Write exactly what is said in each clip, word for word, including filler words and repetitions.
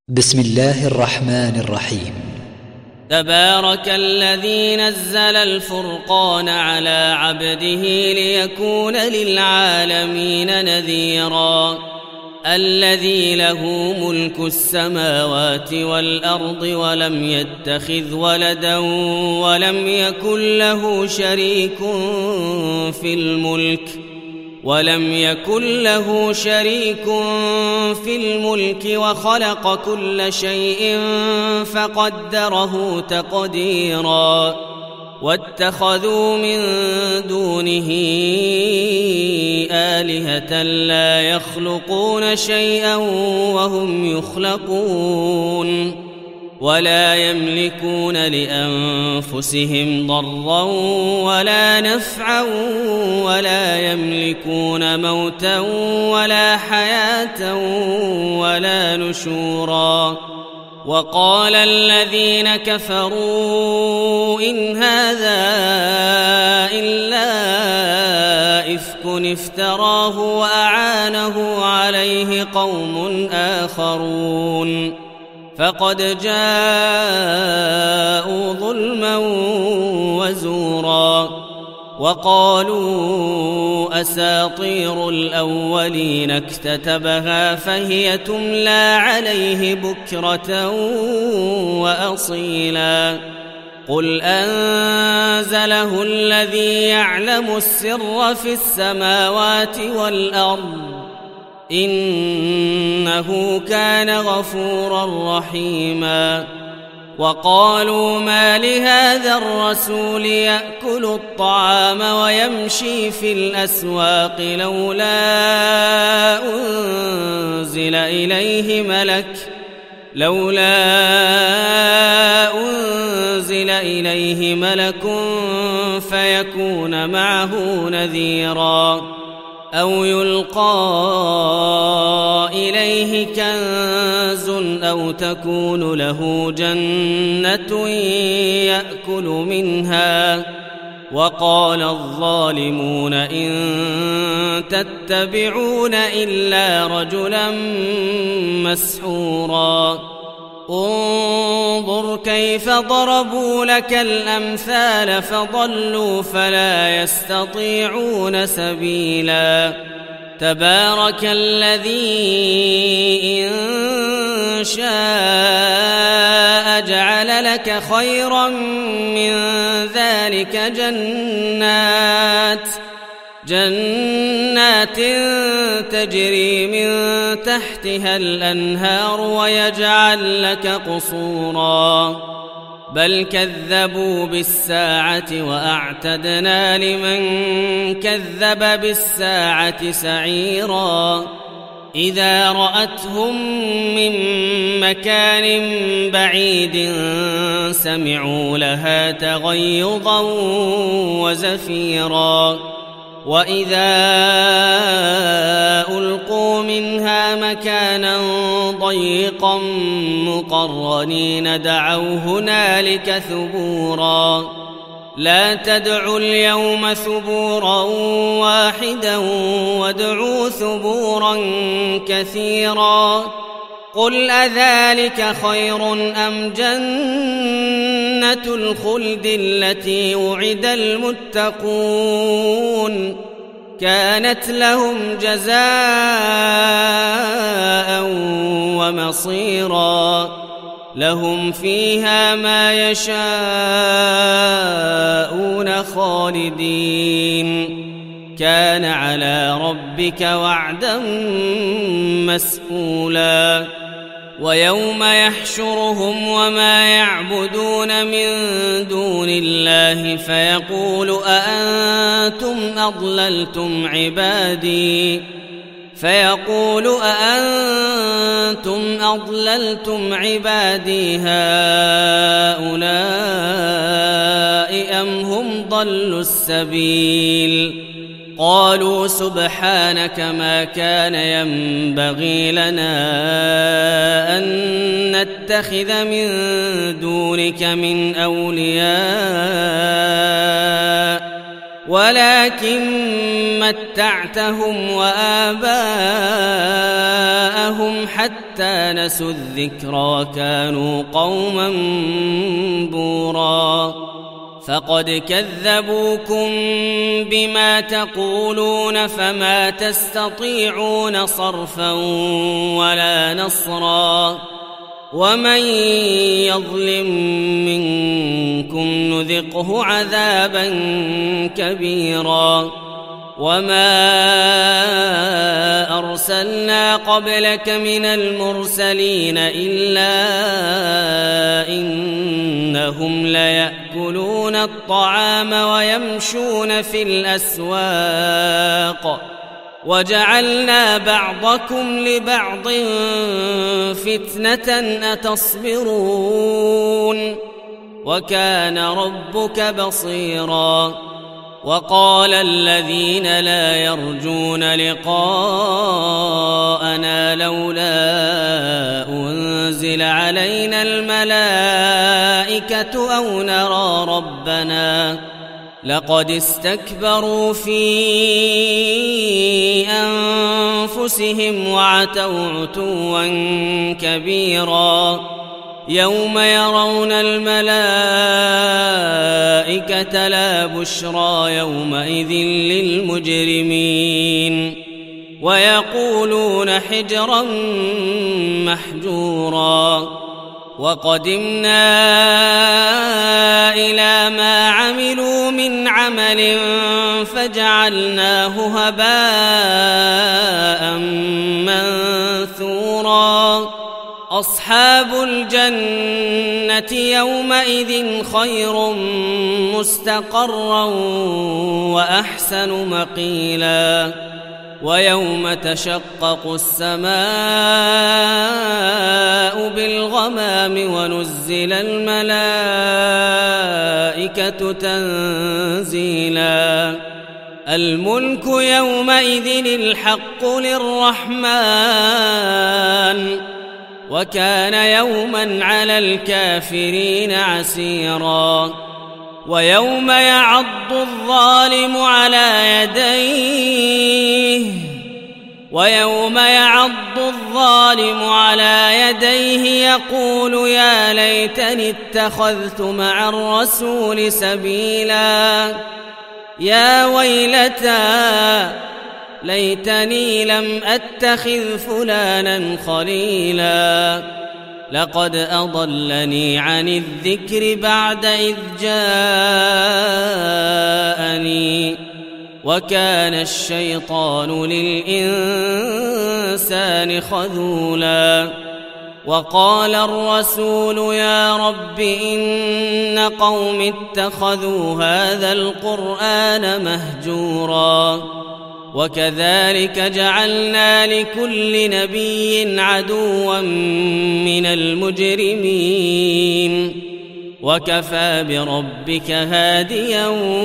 بسم الله الرحمن الرحيم. تبارك الذي نزل الفرقان على عبده ليكون للعالمين نذيرا الذي له ملك السماوات والأرض ولم يتخذ ولدا ولم يكن له شريك في الملك ولم يكن له شريك في الملك وخلق كل شيء فقدره تقديرا واتخذوا من دونه آلهة لا يخلقون شيئا وهم يخلقون ولا يملكون لأنفسهم ضرا ولا نفعا ولا يملكون موتا ولا حياة ولا نشورا. وقال الذين كفروا إن هذا إلا إفك افتراه وأعانه عليه قوم آخرون فقد جاءوا ظلما وزورا. وقالوا أساطير الأولين اكتتبها فهي تملى عليه بكرة وأصيلا. قل أنزله الذي يعلم السر في السماوات والأرض إنه كان غفورا رحيما. وقالوا ما لهذا الرسول يأكل الطعام ويمشي في الأسواق لولا أنزل إليه ملك لولا أنزل إليه ملك فيكون معه نذيرا أو يلقى إليه كنز أو تكون له جنة يأكل منها. وقال الظالمون إن تتبعون إلا رجلا مسحورا. انظر كيف ضربوا لك الأمثال فضلوا فلا يستطيعون سبيلا. تبارك الذي إن شاء جعل لك خيرا من ذلك جنات جنات تجري من تحتها الأنهار ويجعل لك قصورا بل كذبوا بالساعة وأعتدنا لمن كذب بالساعة سعيرا. إذا رأتهم من مكان بعيد سمعوا لها تغيظا وزفيرا. وإذا ألقوا منها مكانا ضيقا مقرنين دعوا هنالك ثبورا. لا تدعوا اليوم ثبورا واحدا وادعوا ثبورا كثيرا. قل أذلك خير أم جنة الخلد التي وعد المتقون كانت لهم جزاء ومصيرا. لهم فيها ما يشاءون خالدين كان على ربك وعدا مسئولا. ويوم يحشرهم وما يعبدون من دون الله فيقول أأنتم أضللتم عبادي فيقول أأنتم أضللتم عبادي هؤلاء أم هم ضلوا السبيل. قالوا سبحانك ما كان ينبغي لنا أن نتخذ من دونك من أولياء ولكن متعتهم وآباءهم حتى نسوا الذكر وكانوا قوما بورا فقد كذبوكم بما تقولون فما تستطيعون صرفا ولا نصرا ومن يظلم منكم نذقه عذابا كبيرا وما أرسلنا قبلك من المرسلين إلا إنهم ليأكلون الطعام ويمشون في الأسواق وجعلنا بعضكم لبعض فتنة أتصبرون وكان ربك بصيرا وقال الذين لا يرجون لقاءنا لولا أنزل علينا الملائكة أو نرى ربنا لقد استكبروا في أنفسهم وعتوا عتوا كبيرا يوم يرون الملائكة لا بشرى يومئذ للمجرمين ويقولون حجرا محجورا وقدمنا إلى ما عملوا من عمل فجعلناه هباء منثورا أصحاب الجنة يومئذ خير مستقرا وأحسن مقيلا ويوم تشقق السماء بالغمام ونزل الملائكة تنزيلا الملك يومئذ الحق للرحمن وكان يوما على الكافرين عسيرا ويوم يعض الظالم على يديه ويوم يعض الظالم على يديه يقول يا ليتني اتخذت مع الرسول سبيلا يا ويلتى ليتني لم أتخذ فلانا خليلا لقد أضلني عن الذكر بعد إذ جاءني وكان الشيطان للإنسان خذولا وقال الرسول يا رب إن قوم اتخذوا هذا القرآن مهجورا وكذلك جعلنا لكل نبي عدوا من المجرمين وكفى بربك هاديا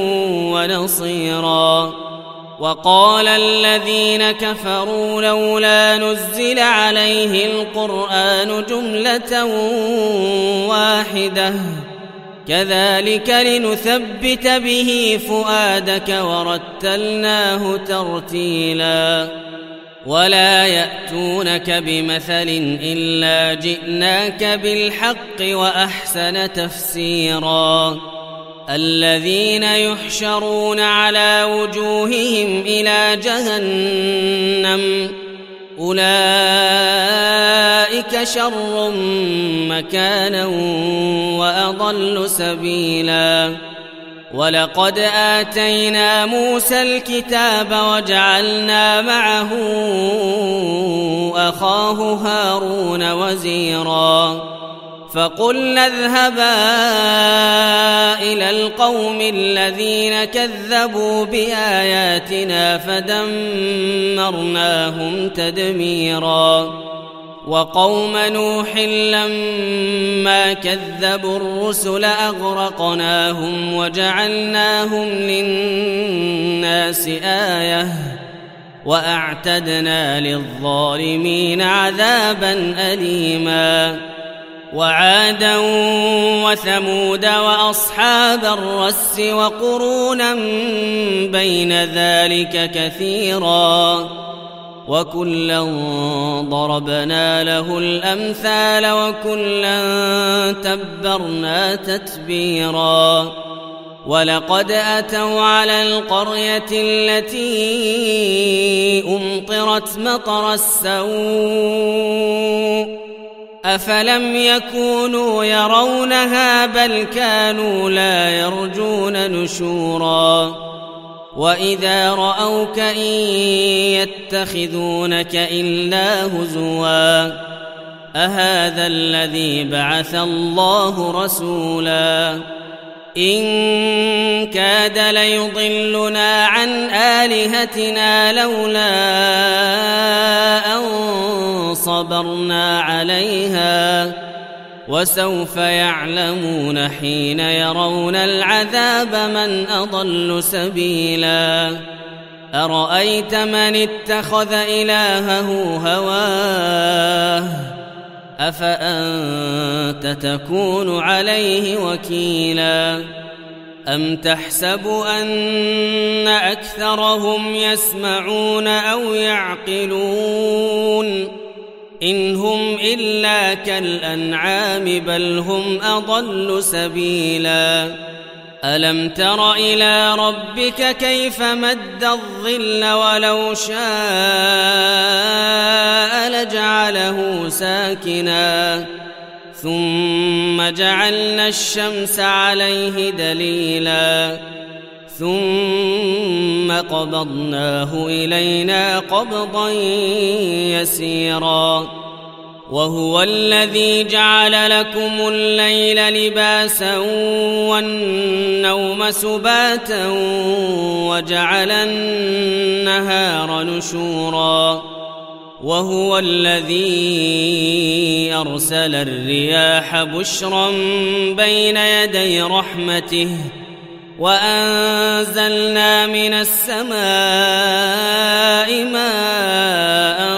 ونصيرا وقال الذين كفروا لولا نزل عليه القرآن جملة واحدة كذلك لنثبت به فؤادك ورتلناه ترتيلا ولا يأتونك بمثل إلا جئناك بالحق وأحسن تفسيرا الذين يحشرون على وجوههم إلى جهنم أولئك شر مكانا وأضل سبيلا ولقد آتينا موسى الكتاب وجعلنا معه أخاه هارون وزيرا فقلنا اذهبا إلى القوم الذين كذبوا بآياتنا فدمرناهم تدميرا وقوم نوح لما كذبوا الرسل أغرقناهم وجعلناهم للناس آية وأعتدنا للظالمين عذابا أليما وعادا وثمود وأصحاب الرس وقرونا بين ذلك كثيرا وكلا ضربنا له الأمثال وكلا تبرنا تتبيرا ولقد أتوا على القرية التي أمطرت مطر السوء أفلم يكونوا يرونها بل كانوا لا يرجون نشورا وإذا رأوك إن يتخذونك إلا هزوا أهذا الذي بعث الله رسولا إن كاد ليضلنا عن آلهتنا لولا أن صبرنا عليها وسوف يعلمون حين يرون العذاب من أضل سبيلا أرأيت من اتخذ إلهه هواه أفأنت تكون عليه وكيلا أم تحسب أن أكثرهم يسمعون أو يعقلون إن هم إلا كالأنعام بل هم أضل سبيلا ألم تر إلى ربك كيف مد الظل ولو شاء لجعله ساكنا ثم جعلنا الشمس عليه دليلا ثم قبضناه إلينا قبضا يسيرا وهو الذي جعل لكم الليل لباسا والنوم سباتا وجعل النهار نشورا وهو الذي أرسل الرياح بشرا بين يدي رحمته وأنزلنا من السماء ماء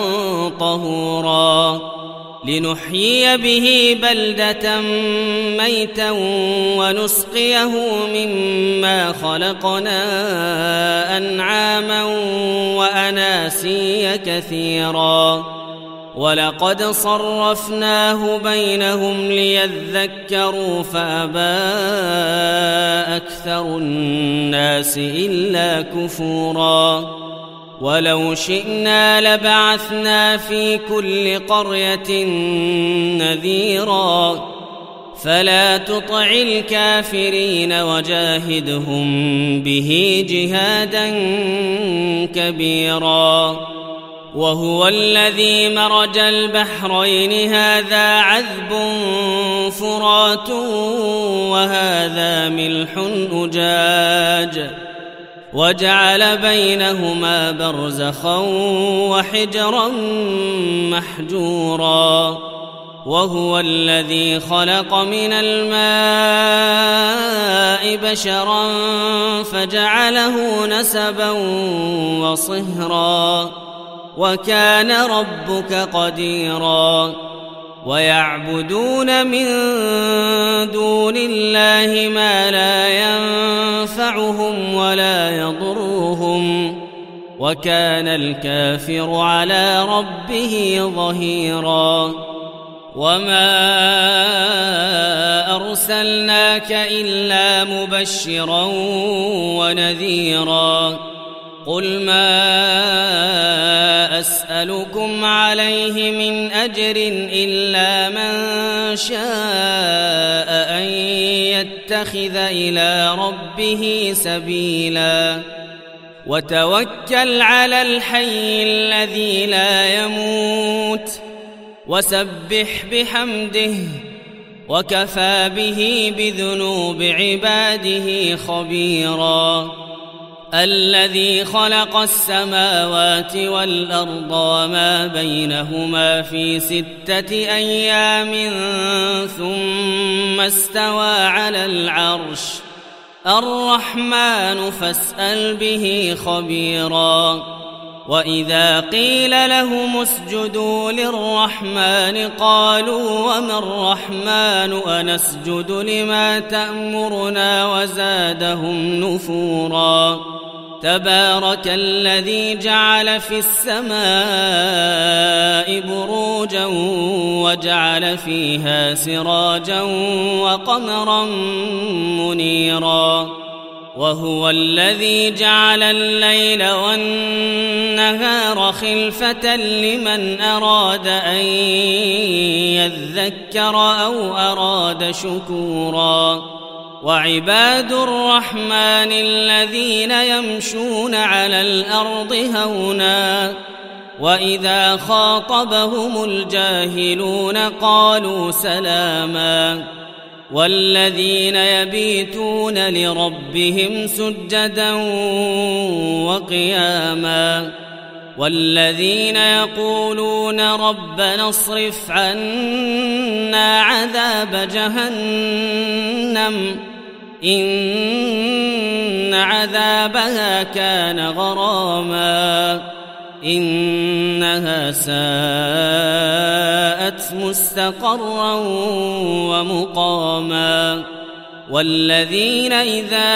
طهورا لنحيي به بلدة ميتا ونسقيه مما خلقنا أنعاما وأناسيا كثيرا ولقد صرفناه بينهم ليذكروا فأبى أكثر الناس إلا كفورا ولو شئنا لبعثنا في كل قرية نذيرا فلا تطع الكافرين وجاهدهم به جهادا كبيرا وهو الذي مرج البحرين هذا عذب فرات وهذا ملح أجاج وجعل بينهما برزخا وحجرا محجورا وهو الذي خلق من الماء بشرا فجعله نسبا وصهرا وكان ربك قديرا ويعبدون من دون الله ما لا ينفعهم ولا يضرهم وكان الكافر على ربه ظهيرا وما أرسلناك إلا مبشرا ونذيرا قل ما أسألكم عليه من أجر إلا من شاء أن يتخذ إلى ربه سبيلا وتوكل على الحي الذي لا يموت وسبح بحمده وكفى به بذنوب عباده خبيرا الذي خلق السماوات والأرض وما بينهما في ستة أيام ثم استوى على العرش الرحمن فاسأل به خبيرا وإذا قيل لهم اسجدوا للرحمن قالوا وما الرحمن أنسجد لما تأمرنا وزادهم نفورا تبارك الذي جعل في السماء بروجا وجعل فيها سراجا وقمرا منيرا وهو الذي جعل الليل والنهار خلفة لمن أراد أن يذكر أو أراد شكورا وعباد الرحمن الذين يمشون على الأرض هونا وإذا خاطبهم الجاهلون قالوا سلاما والذين يبيتون لربهم سجدا وقياما والذين يقولون ربنا اصرف عنا عذاب جهنم إن عذابها كان غراما إنها ساءت مستقرا ومقاما والذين إذا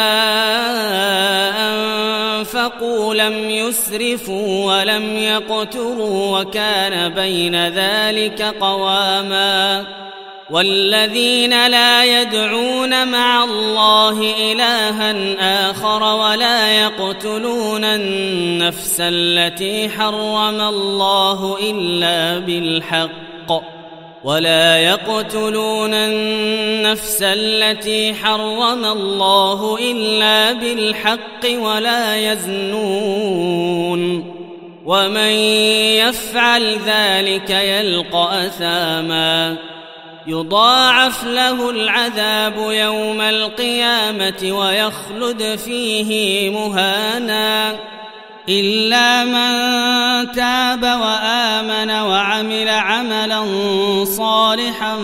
أنفقوا لم يسرفوا ولم يقتروا وكان بين ذلك قواما والذين لا يدعون مع الله إلها آخر ولا يقتلون النفس التي حرم الله إلا بالحق ولا يقتلون النفس التي حرم الله إلا بالحق ولا يزنون ومن يفعل ذلك يلقى أثاما يضاعف له العذاب يوم القيامة ويخلد فيه مهانا إلا من تاب وآمن وعمل عملا صالحا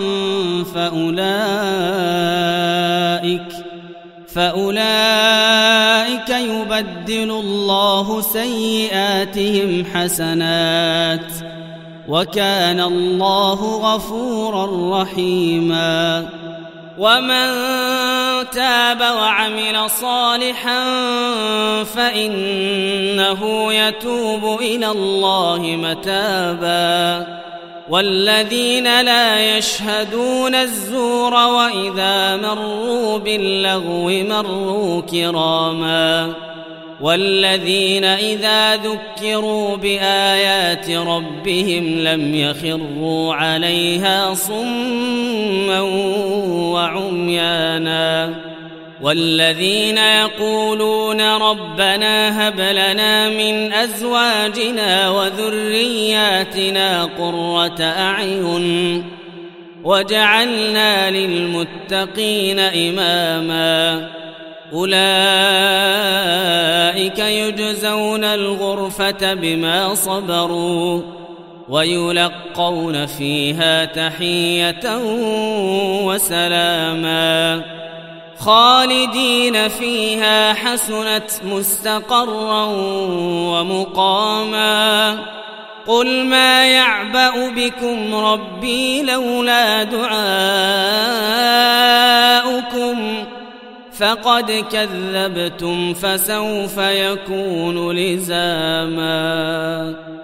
فأولئك فأولئك يبدل الله سيئاتهم حسنات وكان الله غفورا رحيما ومن تاب وعمل صالحا فإنه يتوب إلى الله متابا والذين لا يشهدون الزور وإذا مروا باللغو مروا كراما والذين إذا ذكروا بآيات ربهم لم يخروا عليها صما وعميانا والذين يقولون ربنا هب لنا من أزواجنا وذرياتنا قرة أعين وجعلنا للمتقين إماما أولئك يجزون الغرفة بما صبروا ويلقون فيها تحية وسلاما خالدين فيها حسنت مستقرا ومقاما قل ما يعبأ بكم ربي لولا دعاؤكم فقد كذبتم فسوف يكون لزاما.